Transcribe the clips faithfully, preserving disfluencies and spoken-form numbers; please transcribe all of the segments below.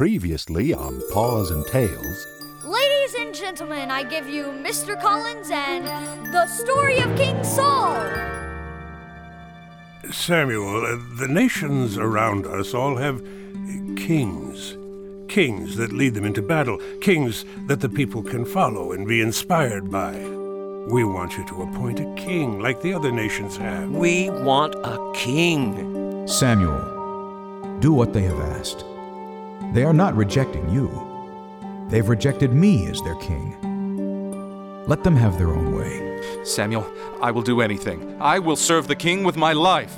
Previously on Paws and Tales. Ladies and gentlemen, I give you Mister Collins and the story of King Saul. Samuel, uh, the nations around us all have kings. Kings that lead them into battle. Kings that the people can follow and be inspired by. We want you to appoint a king like the other nations have. We want a king. Samuel, do what they have asked. They are not rejecting you. They've rejected me as their king. Let them have their own way. Samuel, I will do anything. I will serve the king with my life.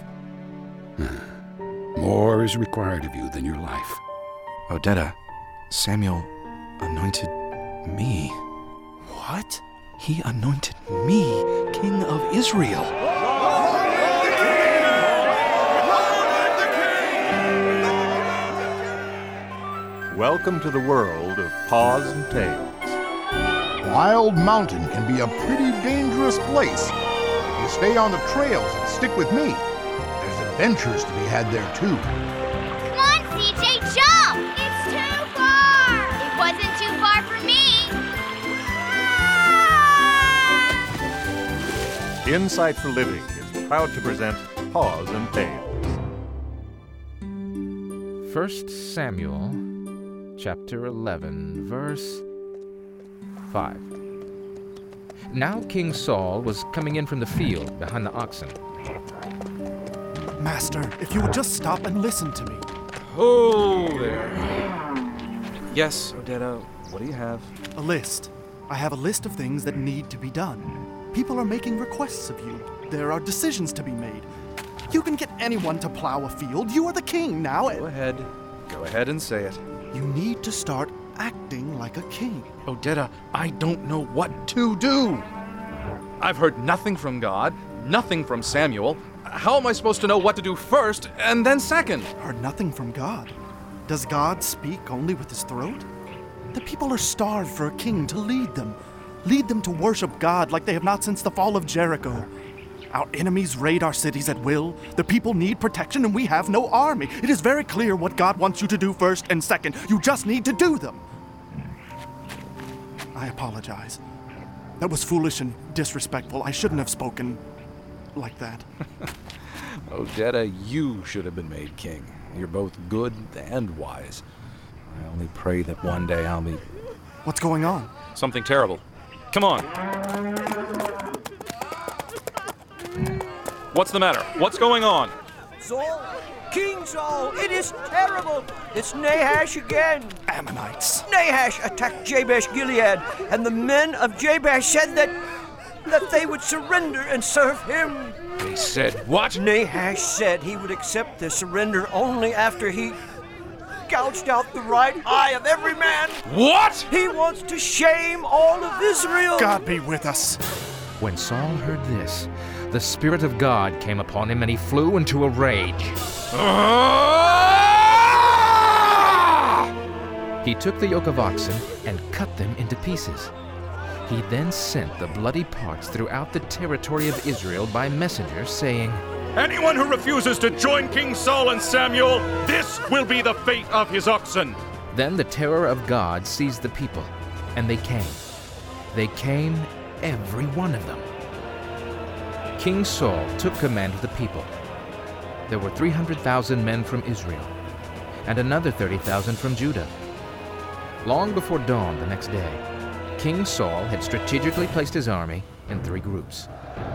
More is required of you than your life. Odetta, Samuel anointed me. What? He anointed me king of Israel. Welcome to the world of Paws and Tales. Wild Mountain can be a pretty dangerous place. If you stay on the trails and stick with me, there's adventures to be had there too. Come on, C J, jump! It's too far! It wasn't too far for me! Ah! Insight for Living is proud to present Paws and Tales. First Samuel, chapter eleven, verse five. Now King Saul was coming in from the field behind the oxen. Master, if you would just stop and listen to me. Oh, there. Yes, Odetta, what do you have? A list. I have a list of things that need to be done. People are making requests of you. There are decisions to be made. You can get anyone to plow a field. You are the king now. Go ahead. Go ahead and say it. You need to start acting like a king. Odetta, I don't know what to do. I've heard nothing from God, nothing from Samuel. How am I supposed to know what to do first and then second? Heard nothing from God? Does God speak only with his throat? The people are starved for a king to lead them. Lead them to worship God like they have not since the fall of Jericho. Our enemies raid our cities at will. The people need protection and we have no army. It is very clear what God wants you to do first and second. You just need to do them. I apologize. That was foolish and disrespectful. I shouldn't have spoken like that. Odetta, you should have been made king. You're both good and wise. I only pray that one day I'll be... What's going on? Something terrible. Come on. What's the matter? What's going on? Saul, King Saul, it is terrible. It's Nahash again. Ammonites. Nahash attacked Jabesh Gilead, and the men of Jabesh said that that they would surrender and serve him. They said what? Nahash said he would accept the surrender only after he gouged out the right eye of every man. What? He wants to shame all of Israel. God be with us. When Saul heard this, the Spirit of God came upon him and he flew into a rage. He took the yoke of oxen and cut them into pieces. He then sent the bloody parts throughout the territory of Israel by messengers, saying, "Anyone who refuses to join King Saul and Samuel, this will be the fate of his oxen." Then the terror of God seized the people, and they came. They came, every one of them. King Saul took command of the people. There were three hundred thousand men from Israel, and another thirty thousand from Judah. Long before dawn the next day, King Saul had strategically placed his army in three groups.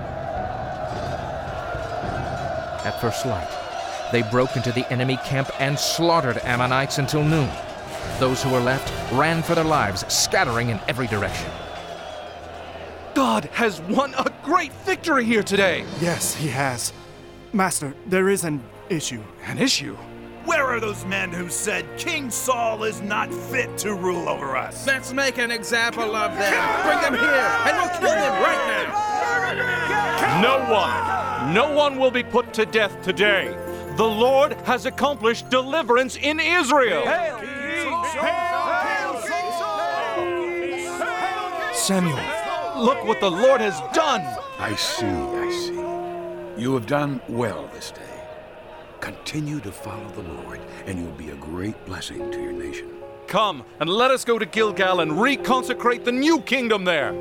At first light, they broke into the enemy camp and slaughtered Ammonites until noon. Those who were left ran for their lives, scattering in every direction. God has won a great victory here today. Yes, he has. Master, there is an issue. An issue? Where are those men who said King Saul is not fit to rule over us? Let's make an example of them. Bring them here, and we'll kill them right now. No one, no one will be put to death today. The Lord has accomplished deliverance in Israel. Hail, King Saul! Samuel, look what the Lord has done. I see, I see. You have done well this day. Continue to follow the Lord, and you'll be a great blessing to your nation. Come, and let us go to Gilgal and reconsecrate the new kingdom there.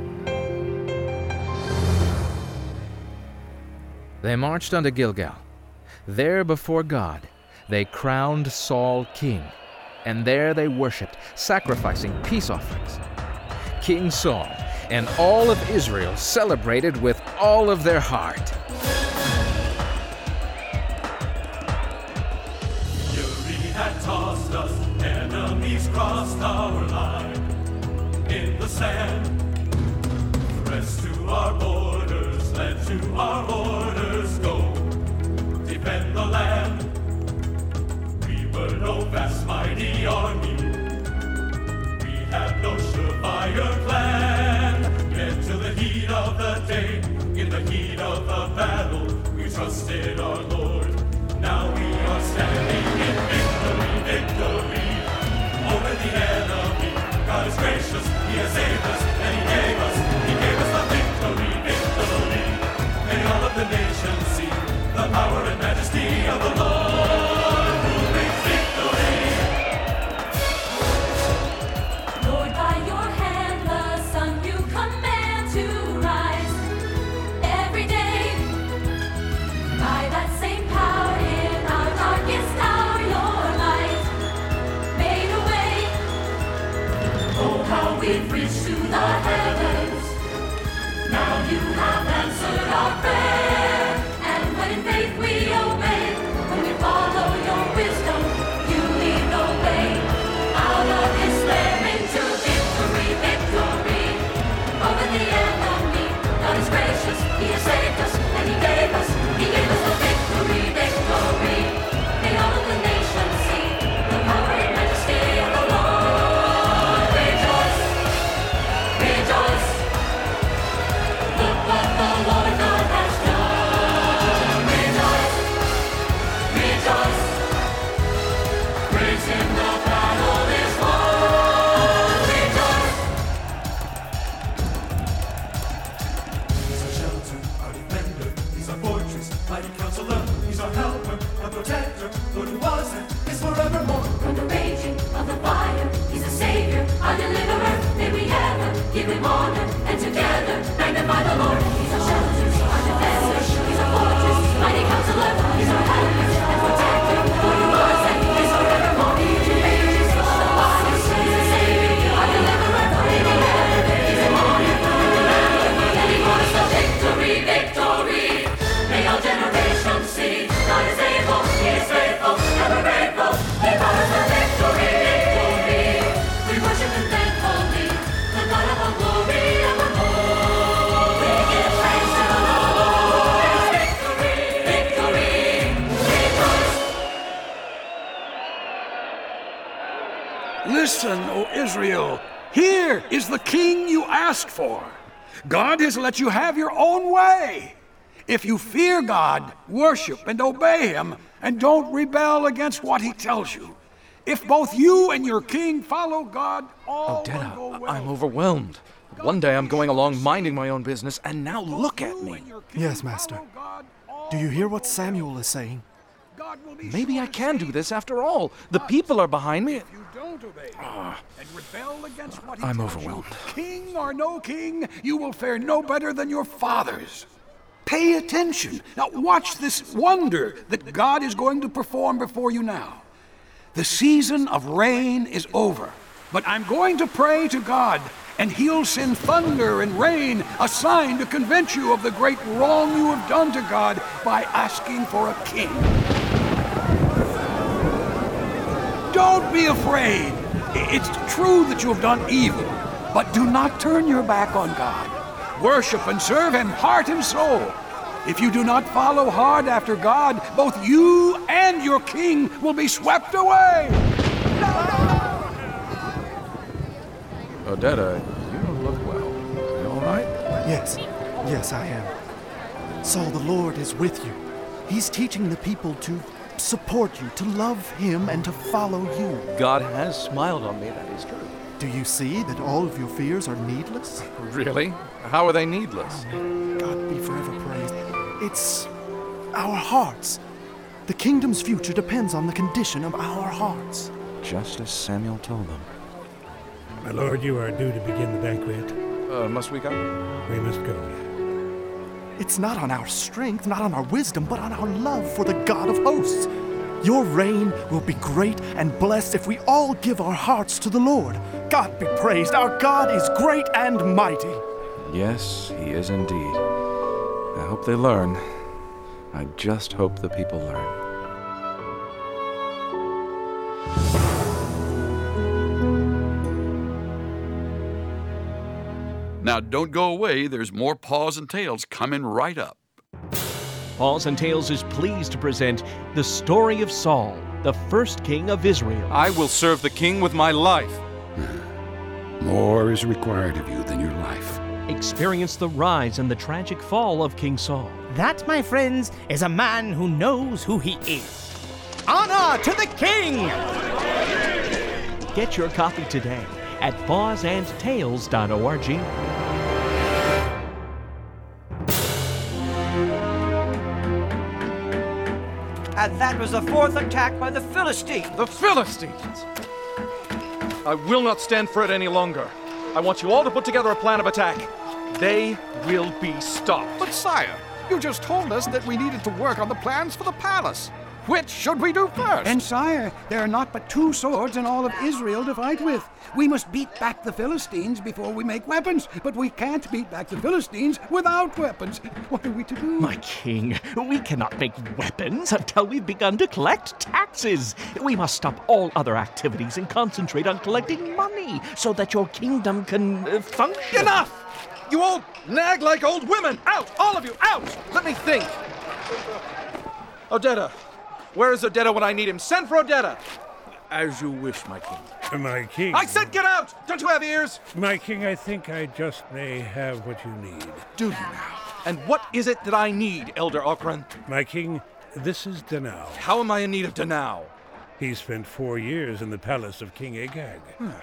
They marched unto Gilgal. There before God they crowned Saul king, and there they worshipped, sacrificing peace offerings. King Saul and all of Israel celebrated with all of their heart. Fury had tossed us, enemies crossed our line. In the sand, pressed to our borders, led to our orders, go defend the land. We were no vast mighty army, we had no surefire plan. Yet to the heat of the day, in the heat of the battle, we trusted our Lord. Now we are standing in victory, victory over the enemy. God is gracious, He has saved us, and He gave us, He gave us the victory, victory. May all of the nations see the power and majesty of the Lord who brings victory. Lord, by your hand the sun you command to rise every day. By that same power in our darkest hour, your light made a way. Oh, how we've reached to the heavens. Now you have answered our prayer. And when in faith we obey, when we follow your wisdom, you lead the way. Out of despair into victory, victory over the enemy. God is gracious, He has saved us, and He gave us, He gave us the victory, victory. May all of the nations see the power and majesty of the Lord. Rejoice, rejoice. Look what the Lord God has done. Rejoice, rejoice. Praise Him, the battle is won. Rejoice. He's our shelter, our defender, He's our fortress, mighty counselor, He's our helper, our protector, Lord who was and is forevermore. From the raging of the fire, He's a Savior, our deliverer. May we ever give Him honor, and together magnify the Lord. He's our shelter, our defender, He's our fortress, mighty counselor, He's our helper and protector, Lord who was and is forevermore. From the raging of the fire, He's a Savior, our deliverer. May we ever give Him honor, and together, and He won us the victory, victory. May all generations see God is able, He is faithful, ever grateful. He brought us the victory, victory. We worship Him thankfully, the God of all glory evermore. We give praise to the Lord. There's victory, victory. Rejoice. Listen, O Israel, here is the king you asked for. God has let you have your own way. If you fear God, worship and obey Him, and don't rebel against what He tells you. If both you and your king follow God, all will go well. I'm overwhelmed. One day I'm going along minding my own business, and now look at me. Yes, Master. Do you hear what Samuel is saying? Maybe I can do this after all. The people are behind me. Ah, and rebel against what he I'm tells overwhelmed. You. King or no king, you will fare no better than your fathers. Pay attention. Now watch this wonder that God is going to perform before you now. The season of rain is over, but I'm going to pray to God, and He'll send thunder and rain, a sign to convince you of the great wrong you have done to God by asking for a king. Don't be afraid. It's true that you have done evil, but do not turn your back on God. Worship and serve Him heart and soul. If you do not follow hard after God, both you and your king will be swept away. Odetta, you don't look well. You all right? Yes, yes, I am. Saul, the Lord is with you. He's teaching the people to support you, to love Him, and to follow you. God has smiled on me, that is true. Do you see that all of your fears are needless? Really? How are they needless? God be forever praised. It's our hearts. The kingdom's future depends on the condition of our hearts. Just as Samuel told them. My lord, you are due to begin the banquet. Uh, must we go? We must go. It's not on our strength, not on our wisdom, but on our love for the God of hosts. Your reign will be great and blessed if we all give our hearts to the Lord. God be praised, our God is great and mighty. Yes, he is indeed. I hope they learn. I just hope the people learn. Now, don't go away. There's more Paws and Tales coming right up. Paws and Tales is pleased to present the story of Saul, the first king of Israel. I will serve the king with my life. More is required of you than your life. Experience the rise and the tragic fall of King Saul. That, my friends, is a man who knows who he is. Honor to the king! Get your copy today at paws and tales dot org. And that was the fourth attack by the Philistines. The Philistines! I will not stand for it any longer. I want you all to put together a plan of attack. They will be stopped. But sire, you just told us that we needed to work on the plans for the palace. Which should we do first? And sire, there are not but two swords in all of Israel to fight with. We must beat back the Philistines before we make weapons, but we can't beat back the Philistines without weapons. What are we to do? My king, we cannot make weapons until we've begun to collect taxes. We must stop all other activities and concentrate on collecting money so that your kingdom can uh, function. Enough! You all nag like old women! Out! All of you, out! Let me think. Odetta. Where is Odetta when I need him? Send for Odetta! As you wish, my king. My king. I said get out! Don't you have ears? My king, I think I just may have what you need. Do you now? And what is it that I need, Elder Okran? My king, this is Danao. How am I in need of Danao? He spent four years in the palace of King Agag.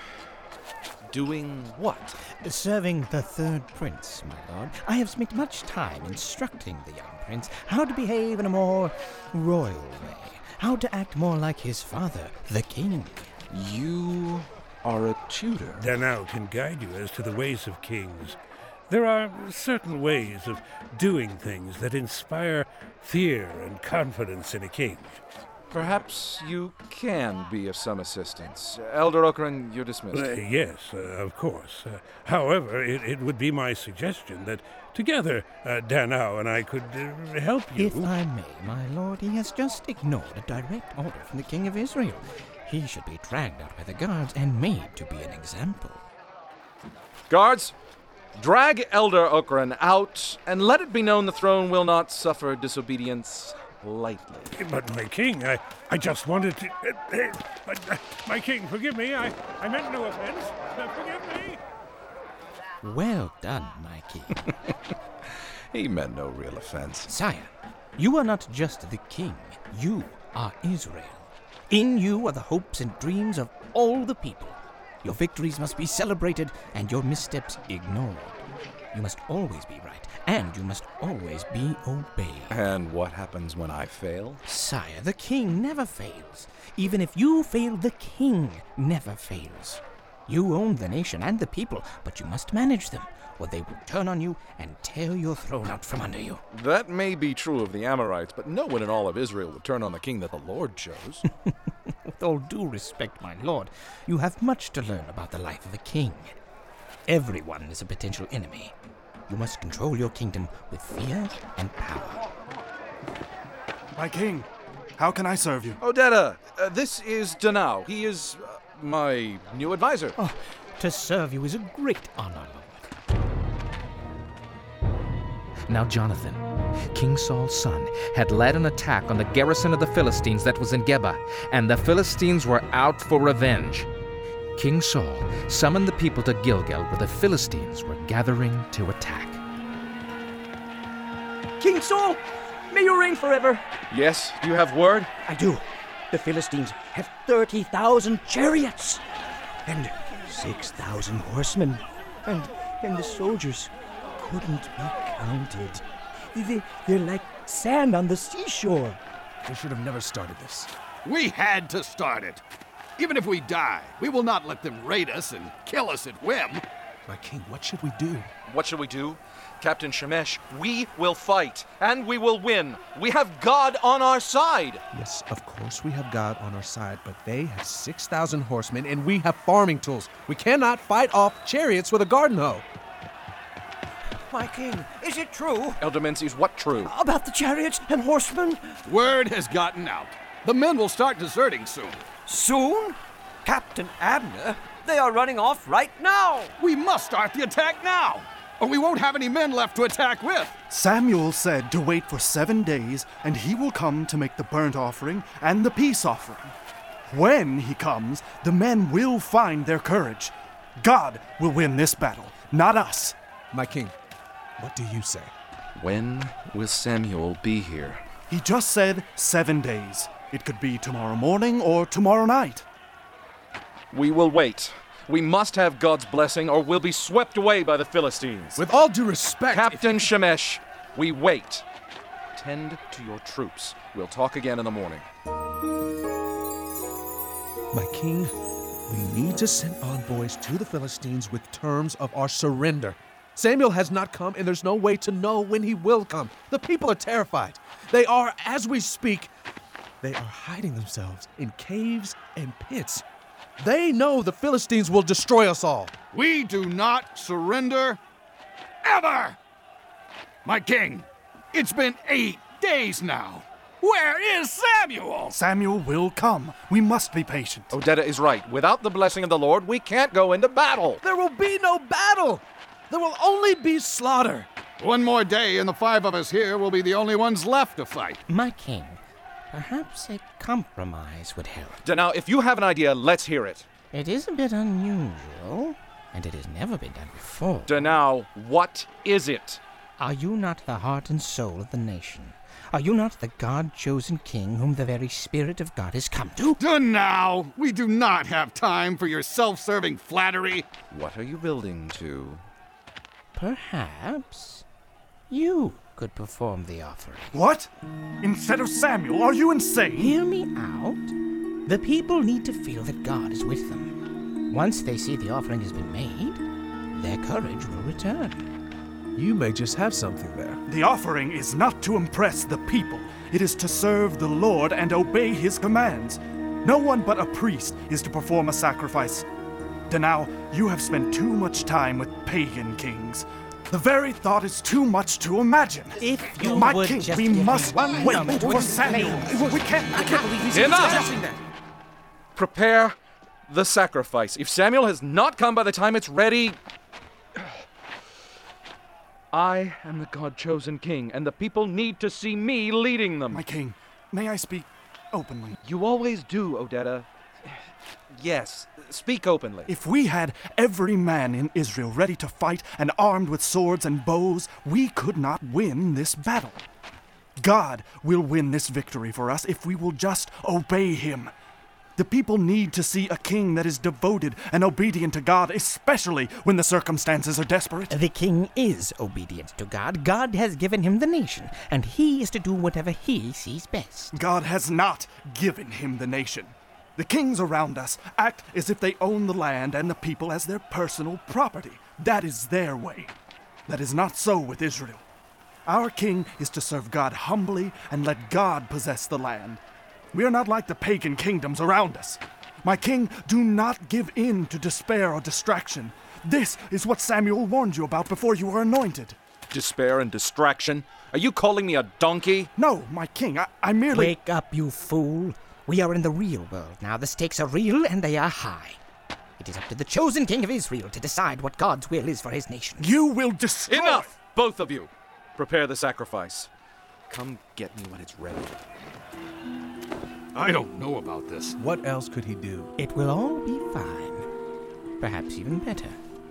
Doing what? Serving the third prince, my lord. I have spent much time instructing the young prince how to behave in a more royal way, how to act more like his father, the king. You are a tutor. Danao can guide you as to the ways of kings. There are certain ways of doing things that inspire fear and confidence in a king. Perhaps you can be of some assistance. Elder Okran, you're dismissed. Uh, yes, uh, of course. Uh, however, it, it would be my suggestion that together, uh, Danao and I could uh, help you. If I may, my lord, he has just ignored a direct order from the king of Israel. He should be dragged out by the guards and made to be an example. Guards, drag Elder Okran out, and let it be known the throne will not suffer disobedience lightly. But my king, I, I just wanted to... Uh, uh, uh, my king, forgive me. I, I meant no offense. Uh, forgive me. Well done, my king. He meant no real offense. Sire, you are not just the king. You are Israel. In you are the hopes and dreams of all the people. Your victories must be celebrated and your missteps ignored. You must always be right, and you must always be obeyed. And what happens when I fail? Sire, the king never fails. Even if you fail, the king never fails. You own the nation and the people, but you must manage them, or they will turn on you and tear your throne out from under you. That may be true of the Amorites, but no one in all of Israel would turn on the king that the Lord chose. With all due respect, my lord, you have much to learn about the life of a king. Everyone is a potential enemy. You must control your kingdom with fear and power. My king, how can I serve you? Odetta, uh, this is Danao. He is uh, my new advisor. Oh, to serve you is a great honor, Lord. Now Jonathan, King Saul's son, had led an attack on the garrison of the Philistines that was in Geba, and the Philistines were out for revenge. King Saul summoned the people to Gilgal, where the Philistines were gathering to attack. King Saul, may you reign forever. Yes, do you have word? I do. The Philistines have thirty thousand chariots and six thousand horsemen, and, and the soldiers couldn't be counted. They, they're like sand on the seashore. They should have never started this. We had to start it. Even if we die, we will not let them raid us and kill us at whim. My king, what should we do? What should we do? Captain Shemesh, we will fight, and we will win. We have God on our side. Yes, of course we have God on our side, but they have six thousand horsemen, and we have farming tools. We cannot fight off chariots with a garden hoe. My king, is it true? Elder Menzies, what true? About the chariots and horsemen? Word has gotten out. The men will start deserting soon. Soon? Captain Abner, they are running off right now. We must start the attack now, or we won't have any men left to attack with. Samuel said to wait for seven days, and he will come to make the burnt offering and the peace offering. When he comes, the men will find their courage. God will win this battle, not us. My king, what do you say? When will Samuel be here? He just said seven days. It could be tomorrow morning or tomorrow night. We will wait. We must have God's blessing, or we'll be swept away by the Philistines. With all due respect, Captain Shemesh, we wait. Tend to your troops. We'll talk again in the morning. My king, we need to send envoys to the Philistines with terms of our surrender. Samuel has not come, and there's no way to know when he will come. The people are terrified. They are, as we speak, they are hiding themselves in caves and pits. They know the Philistines will destroy us all. We do not surrender ever! My king, it's been eight days now. Where is Samuel? Samuel will come. We must be patient. Odetta is right. Without the blessing of the Lord, we can't go into battle. There will be no battle. There will only be slaughter. One more day, and the five of us here will be the only ones left to fight. My king, perhaps a compromise would help. Now, if you have an idea, let's hear it. It is a bit unusual, and it has never been done before. Now, what is it? Are you not the heart and soul of the nation? Are you not the God-chosen king whom the very Spirit of God has come to? Now, we do not have time for your self-serving flattery. What are you building to? Perhaps you could perform the offering. What? Instead of Samuel? Are you insane? Hear me out. The people need to feel that God is with them. Once they see the offering has been made, their courage will return. You may just have something there. The offering is not to impress the people. It is to serve the Lord and obey his commands. No one but a priest is to perform a sacrifice. Now, you have spent too much time with pagan kings. The very thought is too much to imagine. If you My would king, just we give must me one wait moment for to Samuel. explain. We can't, I can't believe he's Enough! suggesting that. Prepare the sacrifice. If Samuel has not come by the time it's ready, I am the God-chosen king, and the people need to see me leading them. My king, may I speak openly? You always do, Odetta. Yes, speak openly. If we had every man in Israel ready to fight and armed with swords and bows, we could not win this battle. God will win this victory for us if we will just obey him. The people need to see a king that is devoted and obedient to God, especially when the circumstances are desperate. The king is obedient to God. God has given him the nation, and he is to do whatever he sees best. God has not given him the nation. The kings around us act as if they own the land and the people as their personal property. That is their way. That is not so with Israel. Our king is to serve God humbly and let God possess the land. We are not like the pagan kingdoms around us. My king, do not give in to despair or distraction. This is what Samuel warned you about before you were anointed. Despair and distraction? Are you calling me a donkey? No, my king, I, I merely... Wake up, you fool. We are in the real world now. The stakes are real and they are high. It is up to the chosen king of Israel to decide what God's will is for his nation. You will destroy... Enough! Both of you. Prepare the sacrifice. Come get me when it's ready. I don't know about this. What else could he do? It will all be fine. Perhaps even better.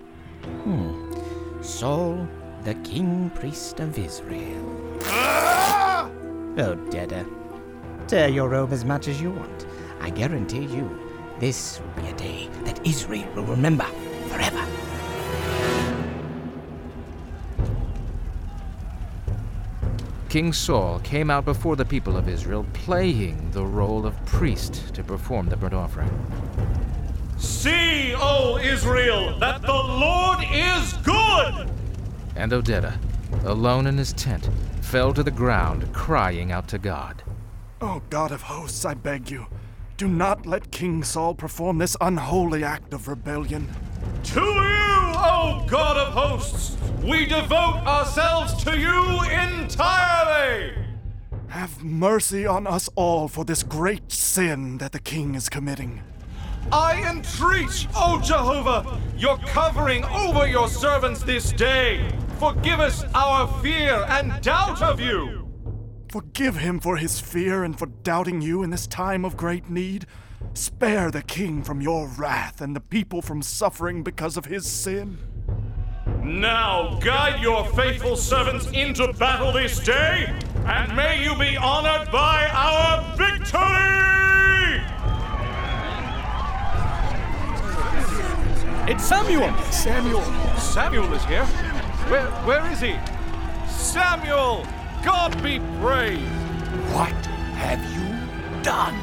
Hmm. Saul, the king priest of Israel. Ah! Oh, Deda. Tear your robe as much as you want. I guarantee you, this will be a day that Israel will remember forever. King Saul came out before the people of Israel, playing the role of priest to perform the burnt offering. See, O Israel, that the Lord is good! And Oded, alone in his tent, fell to the ground, crying out to God. Oh, God of hosts, I beg you, do not let King Saul perform this unholy act of rebellion. To you, O God of hosts, we devote ourselves to you entirely! Have mercy on us all for this great sin that the king is committing. I entreat, O Jehovah, your covering over your servants this day. Forgive us our fear and doubt of you. Forgive him for his fear and for doubting you in this time of great need. Spare the king from your wrath and the people from suffering because of his sin. Now guide your faithful servants into battle this day, and may you be honored by our victory! It's Samuel! Samuel! Samuel is here? Where, where is he? Samuel! God be praised! What have you done?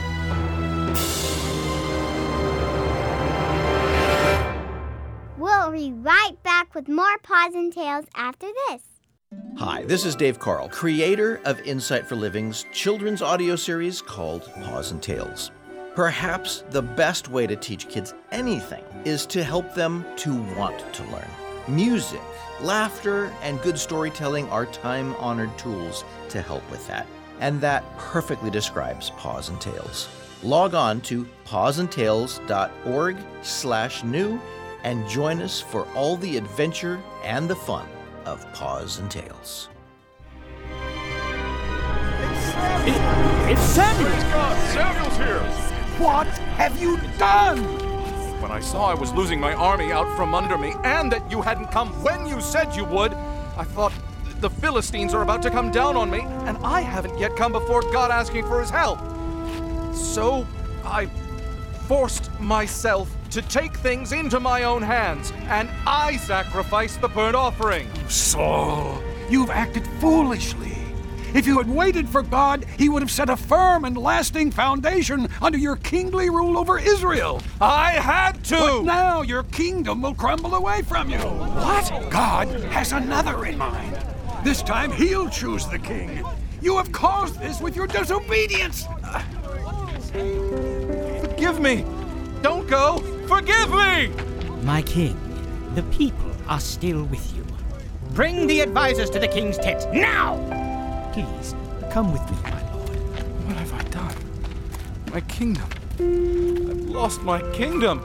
We'll be right back with more Paws and Tales after this. Hi, this is Dave Carl, creator of Insight for Living's children's audio series called Paws and Tales. Perhaps the best way to teach kids anything is to help them to want to learn. Music, laughter, and good storytelling are time-honored tools to help with that. And that perfectly describes Paws and Tales. Log on to pawsandtales.org slash new and join us for all the adventure and the fun of Paws and Tales. It, it's Samuel! Praise God, Samuel's here! What have you done? When I saw I was losing my army out from under me, and that you hadn't come when you said you would, I thought the Philistines are about to come down on me, and I haven't yet come before God asking for his help. So I forced myself to take things into my own hands, and I sacrificed the burnt offering. Saul, you've acted foolishly. If you had waited for God, he would have set a firm and lasting foundation under your kingly rule over Israel. I had to! But now your kingdom will crumble away from you. What? God has another in mind. This time he'll choose the king. You have caused this with your disobedience. Forgive me! Don't go! Forgive me! My king, the people are still with you. Bring the advisors to the king's tent, now! Please, come with me, my lord. What have I done? My kingdom. I've lost my kingdom.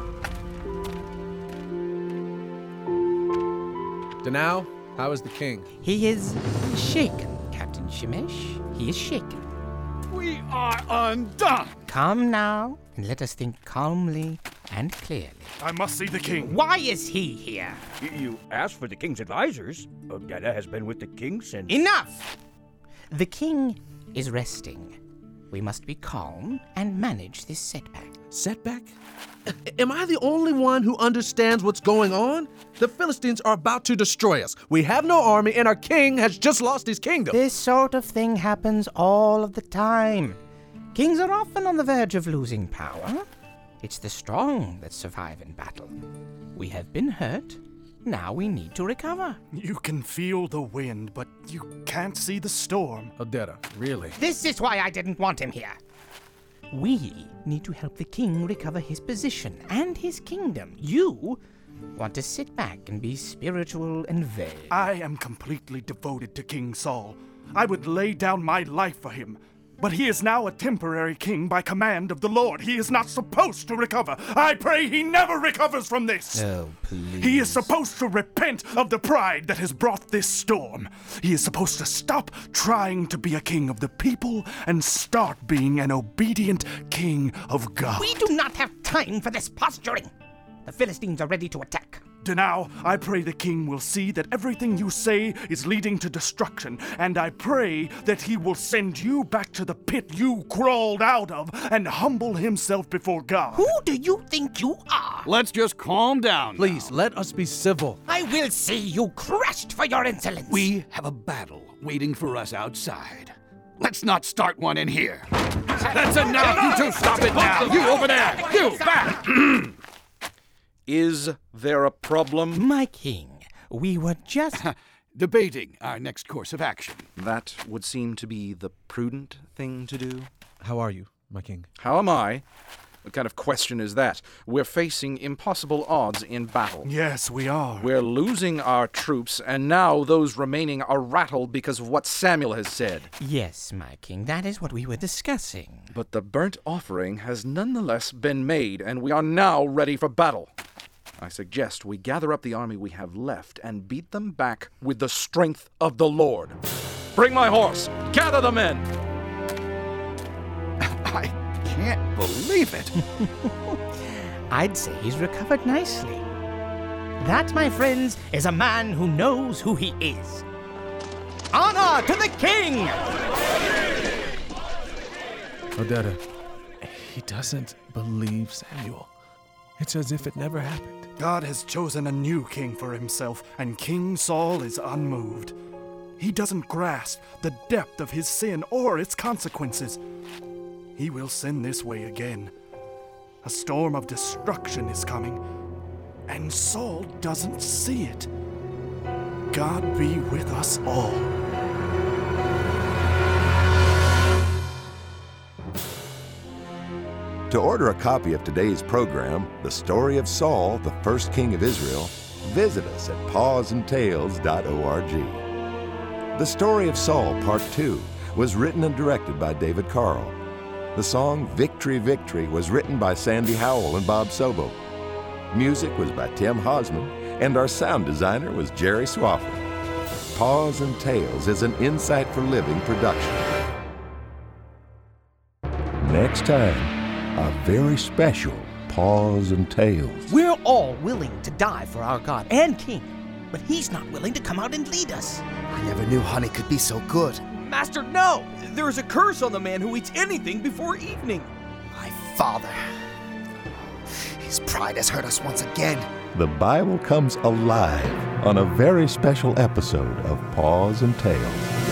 Danao, how is the king? He is shaken, Captain Shemesh. He is shaken. We are undone! Come now, and let us think calmly and clearly. I must see the king. Why is he here? You asked for the king's advisors. Odetta has been with the king since... Enough! The king is resting. We must be calm and manage this setback. Setback? Am I the only one who understands what's going on? The Philistines are about to destroy us. We have no army, and our king has just lost his kingdom. This sort of thing happens all of the time. Kings are often on the verge of losing power. It's the strong that survive in battle. We have been hurt. Now we need to recover. You can feel the wind, but you can't see the storm. Odetta, really? This is why I didn't want him here. We need to help the king recover his position and his kingdom. You want to sit back and be spiritual and vague. I am completely devoted to King Saul. I would lay down my life for him. But he is now a temporary king by command of the Lord. He is not supposed to recover. I pray he never recovers from this. Oh, please. He is supposed to repent of the pride that has brought this storm. He is supposed to stop trying to be a king of the people and start being an obedient king of God. We do not have time for this posturing. The Philistines are ready to attack. Now, I pray the king will see that everything you say is leading to destruction, and I pray that he will send you back to the pit you crawled out of and humble himself before God. Who do you think you are? Let's just calm down. Please, now. let us be civil. I will see you crushed for your insolence. We have a battle waiting for us outside. Let's not start one in here. That's enough! You two stop it now! You over there! You back! Is there a problem? My king, we were just... debating our next course of action. That would seem to be the prudent thing to do. How are you, my king? How am I? What kind of question is that? We're facing impossible odds in battle. Yes, we are. We're losing our troops, and now those remaining are rattled because of what Samuel has said. Yes, my king, that is what we were discussing. But the burnt offering has nonetheless been made, and we are now ready for battle. I suggest we gather up the army we have left and beat them back with the strength of the Lord. Bring my horse! Gather the men! I can't believe it. I'd say he's recovered nicely. That, my friends, is a man who knows who he is. Honor to the king! Odetta, he doesn't believe Samuel. It's as if it never happened. God has chosen a new king for himself, and King Saul is unmoved. He doesn't grasp the depth of his sin or its consequences. He will sin this way again. A storm of destruction is coming, and Saul doesn't see it. God be with us all. To order a copy of today's program, The Story of Saul, the First King of Israel, visit us at paws and tales dot org. The Story of Saul, Part two, was written and directed by David Carl. The song Victory, Victory was written by Sandy Howell and Bob Sobo. Music was by Tim Hosman, and our sound designer was Jerry Swafford. Paws and Tales is an Insight for Living production. Next time, a very special Paws and Tales. We're all willing to die for our God and king, but he's not willing to come out and lead us. I never knew honey could be so good. Master, no! There is a curse on the man who eats anything before evening. My father. His pride has hurt us once again. The Bible comes alive on a very special episode of Paws and Tales.